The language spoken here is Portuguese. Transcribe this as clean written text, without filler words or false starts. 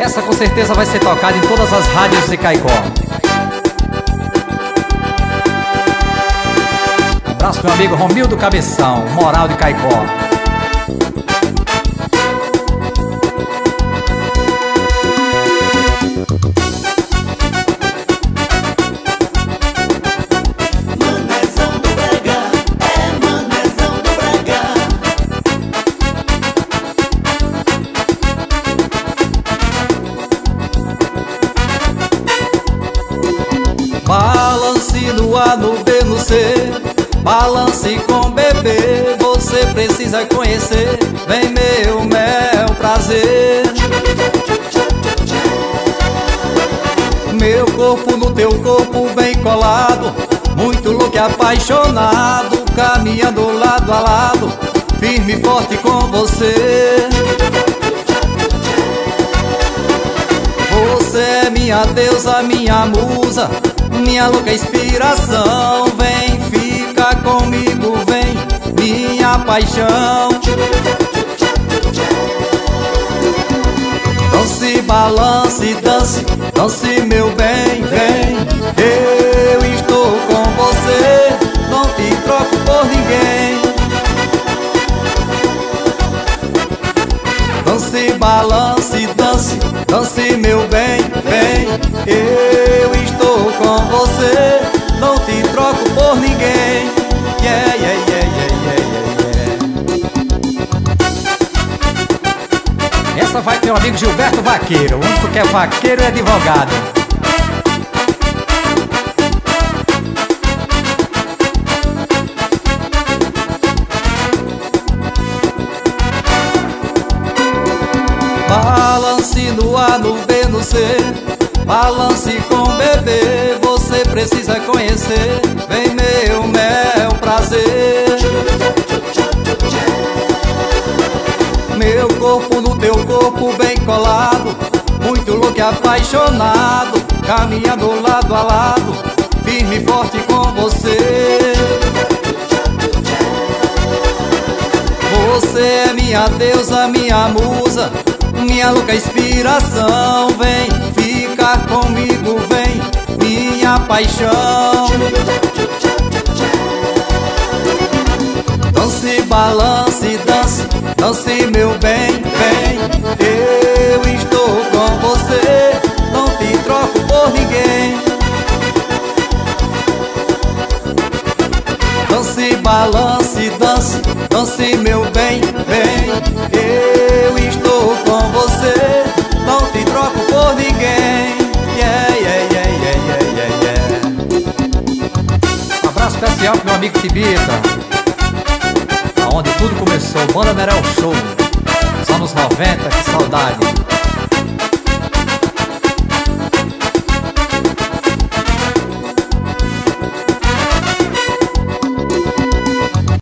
Essa com certeza vai ser tocada em todas as rádios de Caicó. Abraço meu amigo Romildo Cabeção, Moral de Caicó. Balance no A, no B, no C, balance com bebê, você precisa conhecer. Vem meu mel, prazer. Meu corpo no teu corpo bem colado, muito louco e apaixonado, caminhando lado a lado, firme e forte com você. Você é minha deusa, minha musa, minha louca inspiração. Vem, fica comigo, vem, minha paixão. Dance, balance, dance, dance meu bem, vem. Eu estou com você, não te troco por ninguém. Dance, balance, dance, dance meu bem, vem. Eu estou com você, não te troco por ninguém. Yeah, yeah, yeah, yeah, yeah, yeah. Essa vai pro meu amigo Gilberto Vaqueiro, o único que é vaqueiro e advogado. Balance no A, no B, no C, balance com bebê, você precisa conhecer. Vem meu mel, prazer. Meu corpo no teu corpo bem colado, muito louco e apaixonado, caminhando lado a lado, firme e forte com você. Você é minha deusa, minha musa, minha louca inspiração. Vem, fica comigo, vem, minha paixão. Dance, balance, dance, dance meu bem, vem. Eu estou com você, não te troco por ninguém. Dance, balance, dance, dance meu bem, vem. Eu estou com você, não te troco por ninguém. Yeah, yeah, yeah, yeah, yeah, yeah, yeah. Um abraço especial pro meu amigo Tibita, aonde tudo começou, Banda Nerel Show, nos anos 90, que saudade.